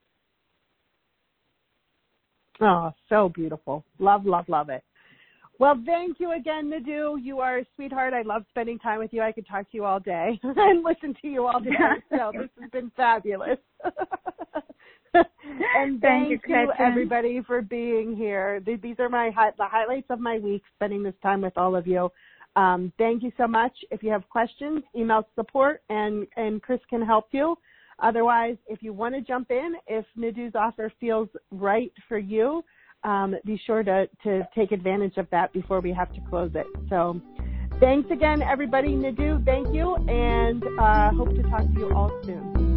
Oh, so beautiful. Love, love, love it. Well, thank you again, Nidhu. You are a sweetheart. I love spending time with you. I could talk to you all day and listen to you all day. So this has been fabulous. And thank, thank you, you everybody, for being here. These are my the highlights of my week, spending this time with all of you. Um, thank you so much. If you have questions, email support, and, and Chris can help you. Otherwise, if you want to jump in, if Nidhu's offer feels right for you, um, be sure to, to take advantage of that before we have to close it. So thanks again, everybody. Nidhu, thank you, and uh, hope to talk to you all soon.